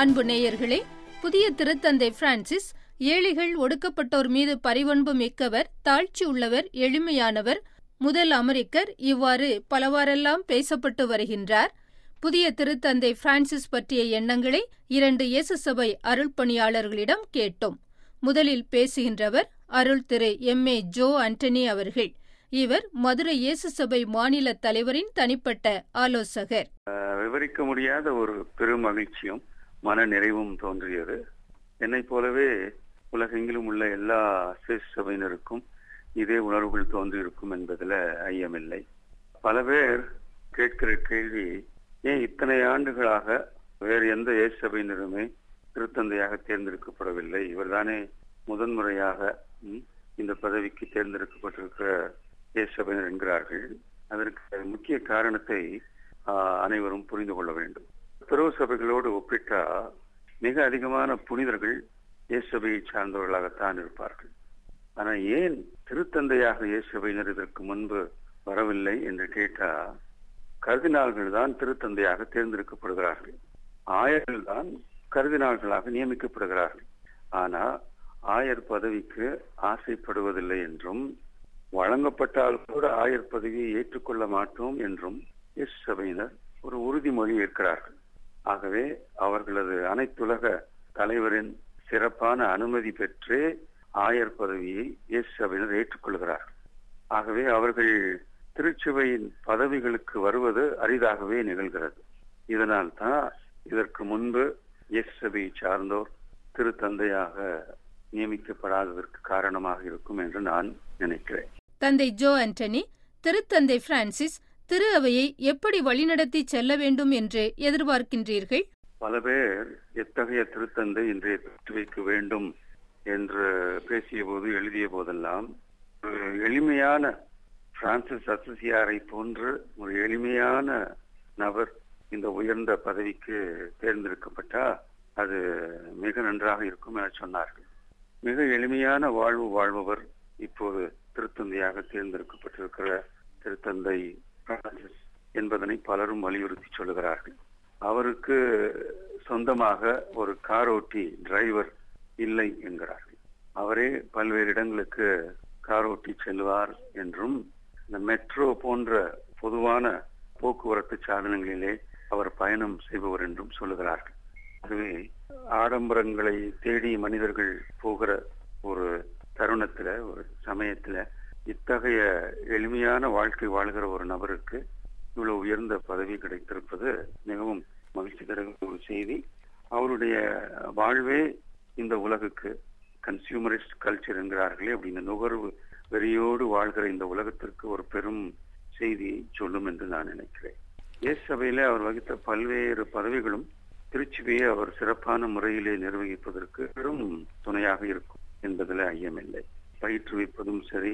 அன்பு நேயர்களே, புதிய திருத்தந்தை பிரான்சிஸ் ஏழைகள் ஒடுக்கப்பட்டோர் மீது பரிவன்பு மிக்கவர், தாழ்ச்சி உள்ளவர், எளிமையானவர், முதல் அமெரிக்கர், இவ்வாறு பலவாறெல்லாம் பேசப்பட்டு வருகின்றார். புதிய திருத்தந்தை பிரான்சிஸ் பற்றிய எண்ணங்களை 2 இயேசு சபை அருள்பணியாளர்களிடம் கேட்டோம். முதலில் பேசுகின்றவர் அருள் திரு M.A. ஜோ ஆண்டனி அவர்கள். இவர் மதுரை இயேசு சபை மாநில தலைவரின் தனிப்பட்ட ஆலோசகர். விவரிக்க முடியாத ஒரு பெரும் மகிழ்ச்சியும் மன நிறைவும் தோன்றியது. என்னை போலவே உலகெங்கிலும் உள்ள எல்லா இயேசு சபையினருக்கும் இதே உணர்வுகள் தோன்றியிருக்கும் என்பதில் ஐயமில்லை. பல பேர் கேட்கிற கேள்வி, ஏன் இத்தனை ஆண்டுகளாக வேறு எந்த இயேசு சபையினருமே திருத்தந்தையாக தேர்ந்தெடுக்கப்படவில்லை? இவர்தானே முதன்முறையாக இந்த பதவிக்கு தேர்ந்தெடுக்கப்பட்டிருக்கிற இயேசு சபையினர் என்கிறார்கள். அதற்கு முக்கிய காரணத்தை அனைவரும் புரிந்து கொள்ள வேண்டும். துறவு சபைகளோடு ஒப்பிட்டா மிக அதிகமான புனிதர்கள் இயேசு சபையை சார்ந்தவர்களாகத்தான் இருப்பார்கள். ஆனால் ஏன் திருத்தந்தையாக இயேசு சபையினர் இதற்கு முன்பு வரவில்லை என்று கேட்டா, கர்தினால்கள் தான் திருத்தந்தையாக தேர்ந்தெடுக்கப்படுகிறார்கள், ஆயர்கள் தான் கர்தினால்களாக நியமிக்கப்படுகிறார்கள். ஆனா ஆயர் பதவிக்கு ஆசைப்படுவதில்லை என்றும், வழங்கப்பட்டால் கூட ஆயர் பதவியை ஏற்றுக்கொள்ள மாட்டோம் என்றும் இயேசு சபையினர் ஒரு உறுதிமொழி ஏற்கிறார்கள். ஆகவே அவர்களது அனைத்துலக தலைவரின் சிறப்பான அனுமதி பெற்றே ஆயர் பதவியை இயேசு சபையினர் ஏற்றுக்கொள்கிறார்கள். ஆகவே அவர்கள் திருச்சபையின் பதவிகளுக்கு வருவது அரிதாகவே நிகழ்கிறது. இதனால் தான் இதற்கு முன்பு இயேசு சபையை சார்ந்தோர் திருத்தந்தையாக நியமிக்கப்படாததற்கு காரணமாக இருக்கும் என்று நான் நினைக்கிறேன். தந்தை ஜோ ஆண்டனி, திருத்தந்தை பிரான்சிஸ் திரு அவையை எப்படி வழிநடத்தி செல்ல வேண்டும் என்று எதிர்பார்க்கின்றீர்கள்? பல பேர் எத்தகைய திருத்தந்தை இன்றைய பெற்று வைக்க வேண்டும் என்று பேசிய போது, எழுதிய போதெல்லாம் ஒரு எளிமையான பிரான்சிஸ் அசிசியாரை போன்று ஒரு எளிமையான நபர் இந்த உயர்ந்த பதவிக்கு தேர்ந்தெடுக்கப்பட்டா அது மிக நன்றாக இருக்கும் என சொன்னார்கள். மிக எளிமையான வாழ்வு வாழ்பவர் இப்போது திருத்தந்தையாக தேர்ந்தெடுக்கப்பட்டிருக்கிற திருத்தந்தை பிரான்சிஸ் என்பதனை பலரும் வலியுறுத்தி சொல்லுகிறார்கள். அவருக்கு சொந்தமாக ஒரு காரோட்டி டிரைவர் இல்லை என்கிறார்கள். அவரே பல்வேறு இடங்களுக்கு காரோட்டி செல்வார் என்றும், இந்த மெட்ரோ போன்ற பொதுவான போக்குவரத்து சாதனங்களிலே அவர் பயணம் செய்பவர் என்றும் சொல்லுகிறார்கள். ஆகவே ஆடம்பரங்களை தேடி மனிதர்கள் போகிற ஒரு தருணத்துல, ஒரு சமயத்துல இத்தகைய எளிமையான வாழ்க்கை வாழ்கிற ஒரு நபருக்கு இவ்வளவு உயர்ந்த பதவி கிடைத்திருப்பது மிகவும் மகிழ்ச்சி தருகிற ஒரு செய்தி. அவருடைய வாழ்வே இந்த உலகுக்கு, கன்சியூமரிஸ்ட் கல்ச்சர் என்கிறார்களே, அப்படி இந்த நுகர்வு வெறியோடு வாழ்கிற இந்த உலகத்திற்கு ஒரு பெரும் செய்தியை சொல்லும் என்று நான் நினைக்கிறேன். இயேசு சபையிலே அவர் வகித்த பல்வேறு பதவிகளும் திருச்சபையை அவர் சிறப்பான முறையிலே நிர்வகிப்பதற்கு பெரும் துணையாக இருக்கும் என்பதில் ஐயமில்லை. பயிற்றுவிப்பதும் சரி,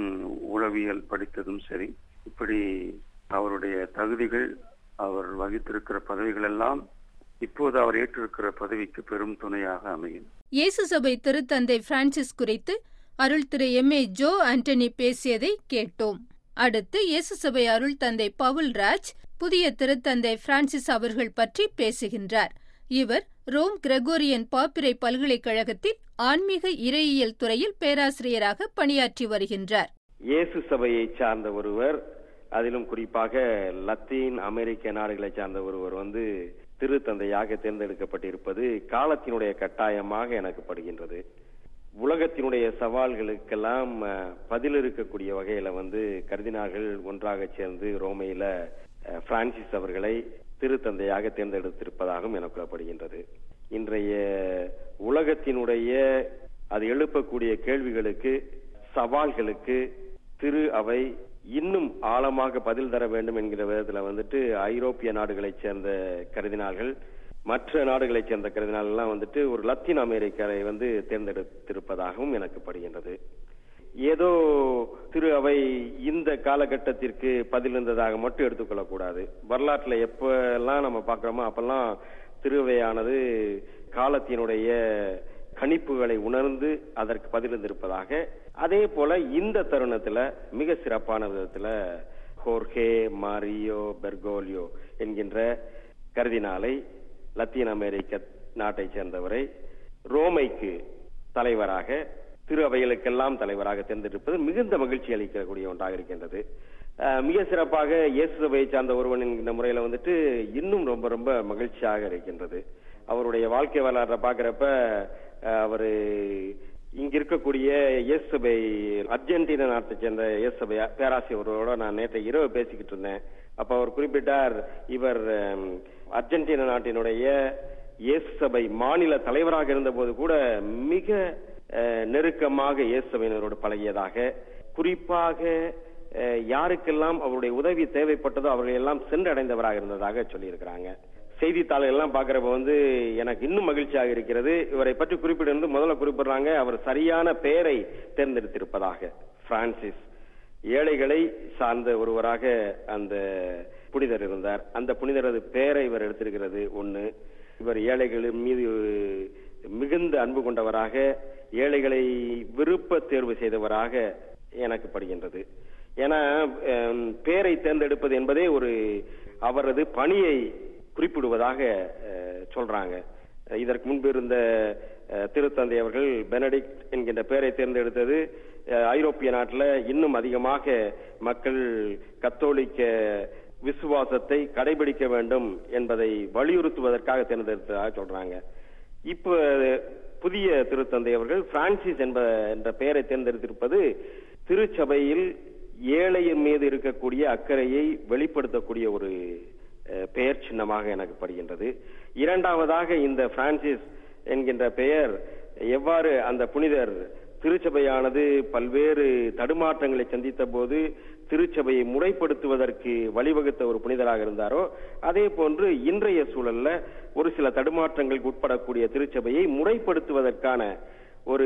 உளவியல் படித்ததும் சரி, இப்படி அவருடைய தகுதிகள், அவர் வகித்திருக்கிற பதவிகள் எல்லாம் இப்போது அவர் ஏற்றிருக்கிற பதவிக்கு பெரும் துணையாக அமையும். இயேசு சபை திருத்தந்தை பிரான்சிஸ் குறித்து அருள் திரு M.A. ஜோ ஆண்டனி பேசியதை கேட்டோம். அடுத்து இயேசு சபை அருள் தந்தை பவுல்ராஜ் புதிய திருத்தந்தை பிரான்சிஸ் அவர்கள் பற்றி பேசுகின்றார். இவர் ரோம் கிரெகோரியன் பாப்பிரை பல்கலைக்கழகத்தில் ஆன்மீக இறையியல் துறையில் பேராசிரியராக பணியாற்றி வருகின்றார். இயேசு சபையை சார்ந்த ஒருவர், அதிலும் குறிப்பாக லத்தீன் அமெரிக்க நாடுகளை சார்ந்த ஒருவர் திருத்தந்தையாக தேர்ந்தெடுக்கப்பட்டிருப்பது காலத்தினுடைய கட்டாயமாக எனக்கு படுகின்றது. உலகத்தினுடைய சவால்களுக்கெல்லாம் பதில் இருக்கக்கூடிய வகையில கர்தினால்கள் ஒன்றாக சேர்ந்து ரோமையில பிரான்சிஸ் அவர்களை திருத்தந்தையாக தேர்ந்தெடுத்திருப்பதாகவும் எனக்கு கூறப்படுகின்றது. இன்றைய உலகத்தினுடைய அது எழுப்பக்கூடிய கேள்விகளுக்கு, சவால்களுக்கு திரு அவை இன்னும் ஆழமாக பதில் தர வேண்டும் என்கிற விதத்துல ஐரோப்பிய நாடுகளைச் சேர்ந்த கர்தினால்கள், மற்ற நாடுகளைச் சேர்ந்த கர்தினால்கள் எல்லாம் ஒரு லத்தீன் அமெரிக்கரை தேர்ந்தெடுத்திருப்பதாகவும் எனக்கு படுகின்றது. ஏதோ திரு அவை இந்த காலகட்டத்திற்கு பதில் இருந்ததாக மட்டும் எடுத்துக்கொள்ளக்கூடாது. வரலாற்றுல எப்பெல்லாம் நம்ம பாக்குறோமோ அப்பெல்லாம் திருவையானது காலத்தினுடைய கணிப்புகளை உணர்ந்து அதற்கு பதில் இருந்திருப்பதாக, அதே போல இந்த தருணத்துல மிக சிறப்பான விதத்துல ஹோர்கே மாரியோ பெர்கோலியோ என்கின்ற கர்தினாலை லத்தீன் அமெரிக்க நாட்டை சேர்ந்தவரை ரோமைக்கு தலைவராக, திரு அவைகளுக்கெல்லாம் தலைவராக தேர்ந்தெடுப்பது மிகுந்த மகிழ்ச்சி அளிக்கக்கூடிய ஒன்றாக இருக்கின்றது. மிக சிறப்பாக இயேசு சபையை சார்ந்த ஒருவன் என்கின்ற முறையில வந்துட்டு இன்னும் ரொம்ப ரொம்ப மகிழ்ச்சியாக இருக்கின்றது. அவருடைய வாழ்க்கை வரலாற்றை பாக்குறப்ப அவரு இங்க இருக்கக்கூடிய இயேசு சபை அர்ஜென்டினா நாட்டை சேர்ந்த இயேசு சபை பேராசிரியரோட நான் நேற்று இரவு பேசிக்கிட்டு இருந்தேன். அப்ப அவர் குறிப்பிட்டார், இவர் அர்ஜென்டினா நாட்டினுடைய இயேசு சபை மாநில தலைவராக இருந்த போது கூட மிக நெருக்கமாக இயேசு சபையினரோடு பழகியதாக, குறிப்பாக யாருக்கெல்லாம் அவருடைய உதவி தேவைப்பட்டதோ அவர்கள் எல்லாம் சென்றடைந்தவராக இருந்ததாக சொல்லியிருக்கிறாங்க. செய்தித்தாள்கள் எல்லாம் பாக்குறப்ப எனக்கு இன்னும் மகிழ்ச்சியாக இருக்கிறது. இவரை பற்றி குறிப்பிட்டு முதல்ல குறிப்பிடுறாங்க, அவர் சரியான பெயரை தேர்ந்தெடுத்திருப்பதாக. பிரான்சிஸ் ஏழைகளை சார்ந்த ஒருவராக அந்த புனிதர் இருந்தார். அந்த புனிதரது பெயரை இவர் எடுத்திருக்கிறது ஒண்ணு. இவர் ஏழைகளின் மீது மிகுந்த அன்பு கொண்டவராக, ஏழைகளை விருப்ப தேர்வு செய்தவராக எனக்கு படுகின்றது. ஏன்னா பெயரை தேர்ந்தெடுப்பது என்பதே ஒரு அவரது பணியை குறிப்பிடுவதாக சொல்றாங்க. இதற்கு முன்பு இருந்த திருத்தந்தை அவர்கள் பெனடிக்ட் என்கின்ற பெயரை தேர்ந்தெடுத்தது ஐரோப்பிய நாட்டில் இன்னும் அதிகமாக மக்கள் கத்தோலிக்க விசுவாசத்தை கடைபிடிக்க வேண்டும் என்பதை வலியுறுத்துவதற்காக தேர்ந்தெடுத்ததாக சொல்றாங்க. இப்ப புதிய திருத்தந்தை அவர்கள் பிரான்சிஸ் என்ற பெயரை தேர்ந்தெடுத்திருப்பது திருச்சபையில் ஏழையின் மீது இருக்கக்கூடிய அக்கறையை வெளிப்படுத்தக்கூடிய ஒரு பெயர் சின்னமாக எனக்கு படுகின்றது. இரண்டாவதாக இந்த பிரான்சிஸ் என்கின்ற பெயர் எவ்வாறு அந்த புனிதர் திருச்சபையானது பல்வேறு தடுமாற்றங்களை சந்தித்த போது திருச்சபையை முறைப்படுத்துவதற்கு வழிவகுத்த ஒரு புனிதராக இருந்தாரோ, அதே போன்று இன்றைய சூழல்ல ஒரு சில தடுமாற்றங்களுக்கு உட்படக்கூடிய திருச்சபையை முறைப்படுத்துவதற்கான ஒரு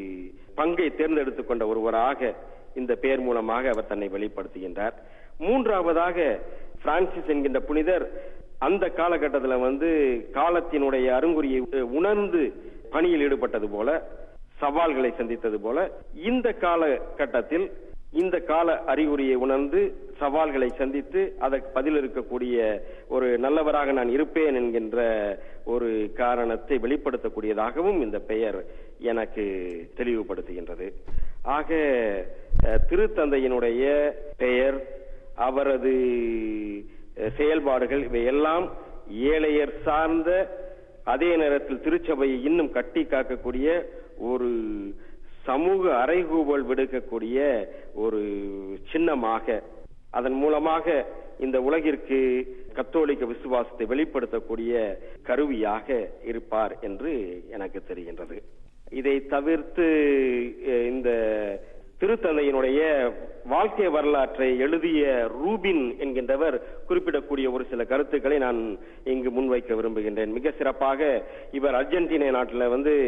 பங்கை தேர்ந்தெடுத்துக் கொண்ட ஒருவராக இந்த பெயர் மூலமாக அவர் தன்னை வெளிப்படுத்துகின்றார். மூன்றாவதாக பிரான்சிஸ் என்கின்ற புனிதர் அந்த காலகட்டத்தில் காலத்தினுடைய அருங்குறியை உணர்ந்து பணியில் ஈடுபட்டது போல, சவால்களை சந்தித்தது போல, இந்த காலகட்டத்தில் இந்த கால அறிகுறியை உணர்ந்து சவால்களை சந்தித்து அதற்கு பதில் இருக்கக்கூடிய ஒரு நல்லவராக நான் இருப்பேன் என்கின்ற ஒரு காரணத்தை வெளிப்படுத்தக்கூடியதாகவும் இந்த பெயர் எனக்கு தெளிவுபடுத்துகின்றது. ஆக திருத்தந்தையினுடைய பெயர், அவரது செயல்பாடுகள் இவையெல்லாம் ஏழையர் சார்ந்த, அதே நேரத்தில் திருச்சபையை இன்னும் கட்டி காக்கக்கூடிய ஒரு சமூக அறைகூவல் விடுக்கக்கூடிய ஒரு சின்னமாக, அதன் மூலமாக இந்த உலகிற்கு கத்தோலிக்க விசுவாசத்தை வெளிப்படுத்தக்கூடிய கருவியாக இருப்பார் என்று எனக்கு தெரிகின்றது. இதை தவிர்த்து இந்த திருத்தந்தையினுடைய வாழ்க்கை வரலாற்றை எழுதிய ரூபின் என்கின்றவர் குறிப்பிடக்கூடிய ஒரு சில கருத்துக்களை நான் இங்கு முன்வைக்க விரும்புகின்றேன். மிக சிறப்பாக இவர் அர்ஜென்டினா நாட்டில்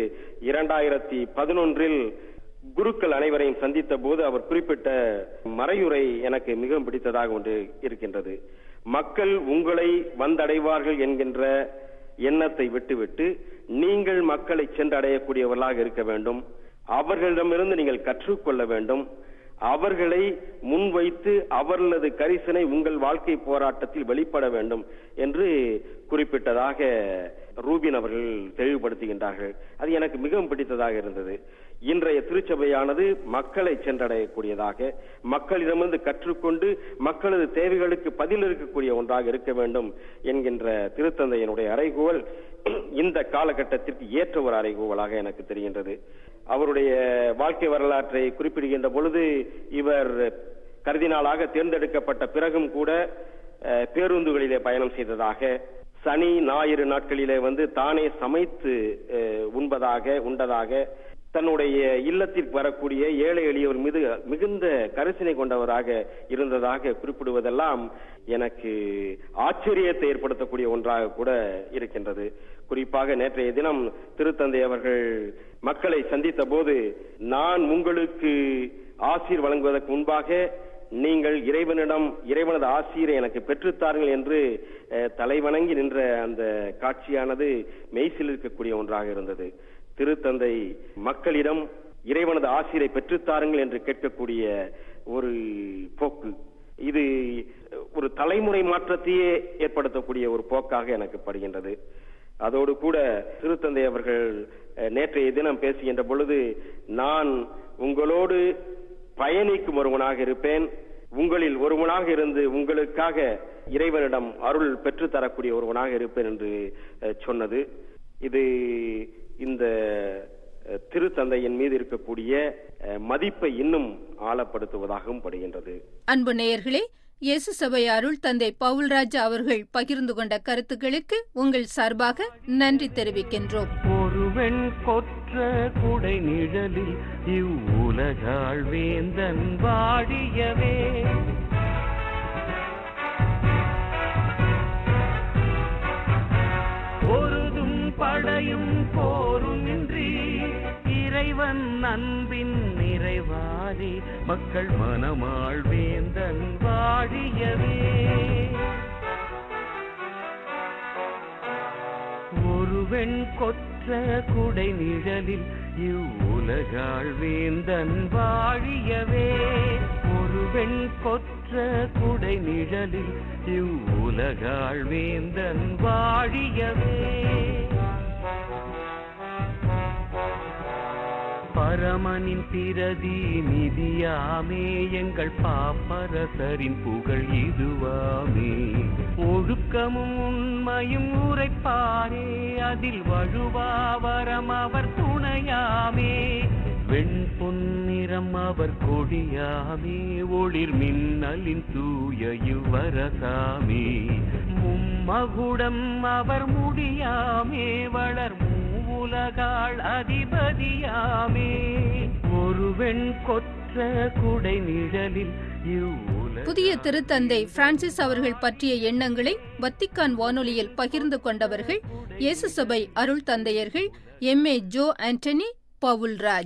2011 குருக்கள் அனைவரையும் சந்தித்த போது அவர் குறிப்பிட்ட மறையுரை எனக்கு மிகவும் பிடித்ததாக ஒன்று இருக்கின்றது. மக்கள் உங்களை வந்தடைவார்கள் என்கின்ற எண்ணத்தை விட்டுவிட்டு நீங்கள் மக்களை சென்றடையக்கூடியவர்களாக இருக்க வேண்டும். அவர்களிடமிருந்து நீங்கள் கற்றுக்கொள்ள வேண்டும். அவர்களை முன்வைத்து அவர்களது கரிசனை உங்கள் வாழ்க்கை போராட்டத்தில் வெளிப்பட வேண்டும் என்று குறிப்பிட்டதாக ரூபின் அவர்கள் தெளிவுபடுத்துகின்றார்கள். அது எனக்கு மிகவும் பிடித்ததாக இருந்தது. இன்றைய திருச்சபையானது மக்களை சென்றடையக்கூடியதாக, மக்களிடமிருந்து கற்றுக்கொண்டு மக்களது தேவைகளுக்கு பதில் இருக்கக்கூடிய ஒன்றாக இருக்க வேண்டும் என்கின்ற திருத்தந்தையினுடைய அறைகூவல் இந்த காலகட்டத்திற்கு ஏற்ற ஒரு அறைகூவலாக எனக்கு தெரிகின்றது. அவருடைய வாழ்க்கை வரலாற்றை குறிப்பிடுகின்ற பொழுது இவர் கர்தினாலாக தேர்ந்தெடுக்கப்பட்ட பிறகும் கூட பேருந்துகளிலே பயணம் செய்ததாக, சனி ஞாயிறு நாட்களிலே தானே சமைத்து உண்டதாக, தன்னுடைய இல்லத்திற்கு வரக்கூடிய ஏழை எளியவர் மீது மிகுந்த கரிசனை கொண்டவராக இருந்ததாக குறிப்பிடுவதெல்லாம் எனக்கு ஆச்சரியத்தை ஏற்படுத்தக்கூடிய ஒன்றாக கூட இருக்கின்றது. குறிப்பாக நேற்றைய தினம் திருத்தந்தை அவர்கள் மக்களை சந்தித்த போது, நான் உங்களுக்கு ஆசீர் வழங்குவதற்கு முன்பாக நீங்கள் இறைவனது ஆசீரை எனக்கு பெற்றுத்தார்கள் என்று தலைவணங்கி நின்ற அந்த காட்சியானது மெய்சில் இருக்கக்கூடிய ஒன்றாக இருந்தது. திருத்தந்தை மக்களிடம் இறைவனது ஆசீரை பெற்றுத்தாருங்கள் என்று கேட்கக்கூடிய ஒரு போக்கு, இது ஒரு தலைமுறை மாற்றத்தையே ஏற்படுத்தக்கூடிய ஒரு போக்காக எனக்கு படுகின்றது. அதோடு கூட திருத்தந்தை அவர்கள் நேற்றைய தினம் பேசுகின்ற பொழுது, நான் உங்களோடு பயணிக்கும் ஒருவனாக இருப்பேன், உங்களில் ஒருவனாக இருந்து உங்களுக்காக இறைவனிடம் அருள் பெற்றுத்தரக்கூடிய ஒருவனாக இருப்பேன் என்று சொன்னது, இது இந்த திருத்தந்தையின் மீது இருக்கக்கூடிய மதிப்பை இன்னும் ஆழப்படுத்துவதாகவும் படுகின்றது. அன்பு நேயர்களே, இயேசு சபை அருள் தந்தை பவுல்ராஜ் அவர்கள் பகிர்ந்து கொண்ட கருத்துக்களுக்கு உங்கள் சார்பாக நன்றி தெரிவிக்கின்றோம். ஒருவன் கொற்ற குடை நிழலில் இவ்வுலகாள் வேந்தன் வாழியவே, பொருதும் படையும் போருமின்றி இறைவன் அன்பின் நிறைவாரி மக்கள் மனமாள் வேந்தன் வாழியவே. ஒருவன் கொற்ற குடை நிழலில் இவ்வுலகாள் வேந்தன் வாழியவே, ஒருவன் கொற்ற குடை நிழலில் இவ்வுலகாள் வேந்தன் வாழியவே. பரமனின் பிரதி நிதியாமே எங்கள் பாப்பரசரின் புகழ் இதுவாமே, ஒழுக்கமும் உண்மையும் உரைப்பாரே அதில் வழுவாவரம் அவர் துணையாமே, வெண்பொன்னிறம் அவர் கொடியாமே ஒளிர் மின்னலின் தூய இவ்வரசாமே, மும்மகுடம் அவர் முடியாமே வளர் உலகாள் அதிபதியாமே, ஒருவன் கொற்ற குடை நிழலில் புதிய திருத்தந்தை பிரான்சிஸ் அவர்கள் பற்றிய எண்ணங்களை வத்திக்கான் வானொலியில் பகிர்ந்து கொண்டவர்கள் இயேசு சபை அருள் தந்தையர்கள் எம்.ஏ. ஜோ ஆண்டனி, பவுல்ராஜ்.